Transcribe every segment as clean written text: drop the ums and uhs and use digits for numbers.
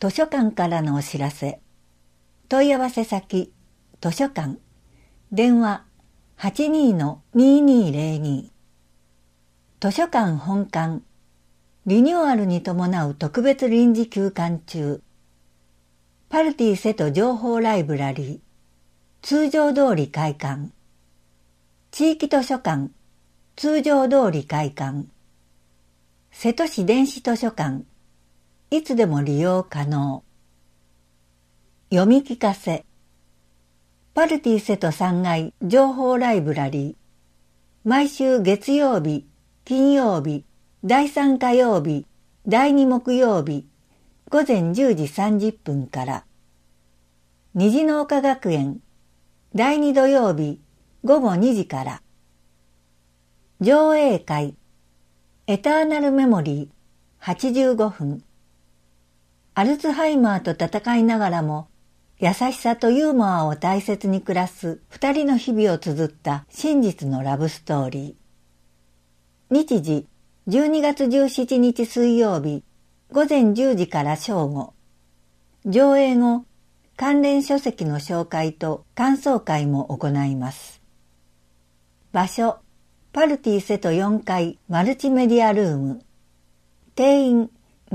図書館からのお知らせ。問い合わせ先、図書館。電話、82-2202。図書館本館。リニューアルに伴う特別臨時休館中。パルティ瀬戸情報ライブラリー。通常通り開館。地域図書館。通常通り開館。瀬戸市電子図書館。いつでも利用可能。読み聞かせ。パルティ瀬戸3階情報ライブラリー。毎週月曜日、金曜日、第3火曜日、第2木曜日、午前10時30分から。虹の丘学園、第2土曜日、午後2時から。上映会、エターナルメモリー、85分。アルツハイマーと戦いながらも、優しさとユーモアを大切に暮らす二人の日々を綴った真実のラブストーリー。日時、12月17日水曜日、午前10時から正午。上映後、関連書籍の紹介と感想会も行います。場所、パルティ瀬戸4階マルチメディアルーム。定員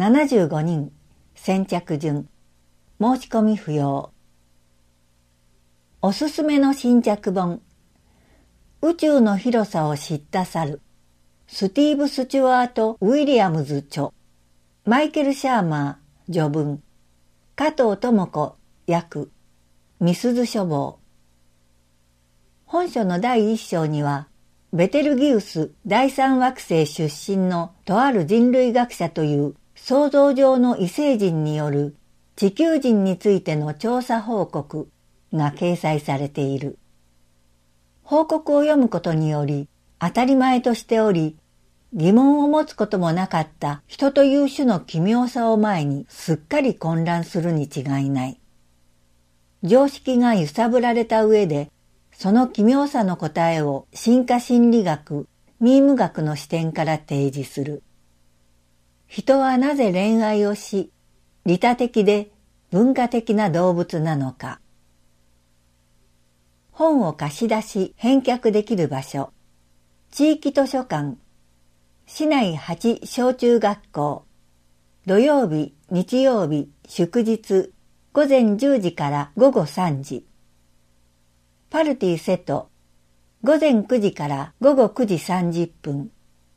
75人。先着順。申し込み不要。おすすめの新着本。宇宙の広さを知った猿。スティーブ・スチュワート・ウィリアムズ著。マイケル・シャーマー序文。加藤智子訳。みすず書房。本書の第一章には、ベテルギウス第三惑星出身のとある人類学者という想像上の異星人による地球人についての調査報告が掲載されている。報告を読むことにより当たり前としており、疑問を持つこともなかった人という種の奇妙さを前にすっかり混乱するに違いない。常識が揺さぶられた上で、その奇妙さの答えを進化心理学、ミーム学の視点から提示する。人はなぜ恋愛をし、利他的で文化的な動物なのか。本を貸し出し返却できる場所。地域図書館。市内8小中学校。土曜日、日曜日、祝日、午前10時から午後3時。パルティ瀬戸。午前9時から午後9時30分。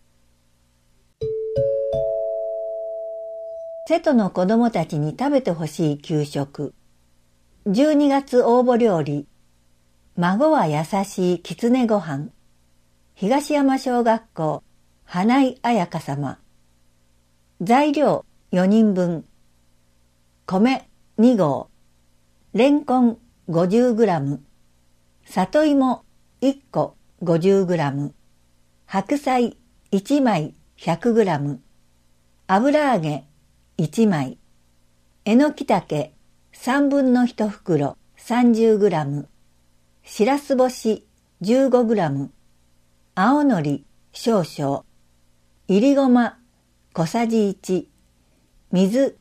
瀬戸の子供たちに食べてほしい給食。12月応募料理。孫は優しいきつねごはん。東山小学校、花井彩香様。材料4人分。米2合。レンコン 50g。里芋1個 50g。白菜1枚 100g。油揚げ1枚。えのき茸3分の1袋 30g。しらす干し 15g。青のり少々。いりごま小さじ1。水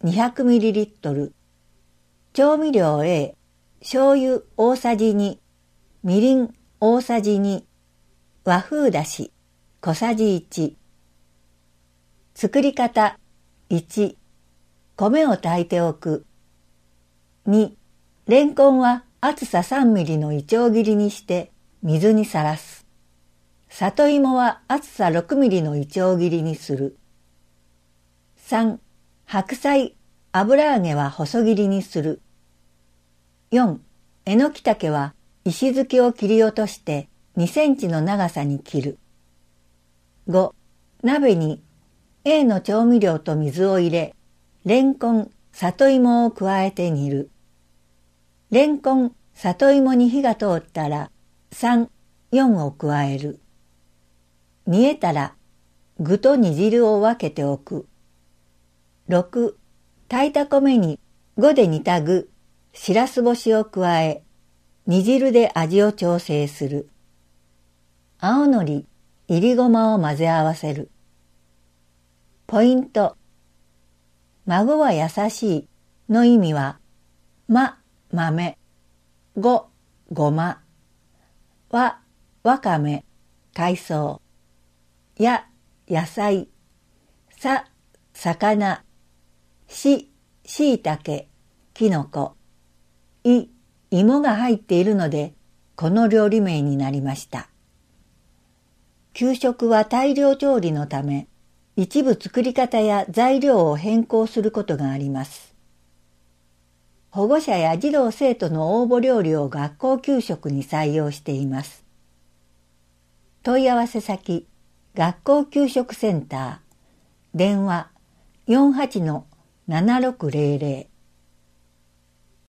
200ml。調味料 A。醤油大さじ2。みりん大さじ2。和風だし小さじ1。作り方1、米を炊いておく。2、レンコンは厚さ3ミリのいちょう切りにして水にさらす。里芋は厚さ6ミリのいちょう切りにする。3、白菜、油揚げは細切りにする。4、えのき茸は石突きを切り落として2センチの長さに切る。5、鍋にA の調味料と水を入れ、レンコン、里芋を加えて煮る。レンコン、里芋に火が通ったら、3、4を加える。煮えたら、具と煮汁を分けておく。6、炊いた米に5で煮た具、しらす干しを加え、煮汁で味を調整する。青のり、いりごまを混ぜ合わせる。ポイント。孫は優しいの意味は、ま、豆、ご、ごま、わ、わかめ、海藻、や、野菜、さ、魚、し、しいたけ、きのこ、い、芋が入っているので、この料理名になりました。給食は大量調理のため、一部作り方や材料を変更することがあります。保護者や児童生徒の応募料理を学校給食に採用しています。問い合わせ先、学校給食センター、電話 48-7600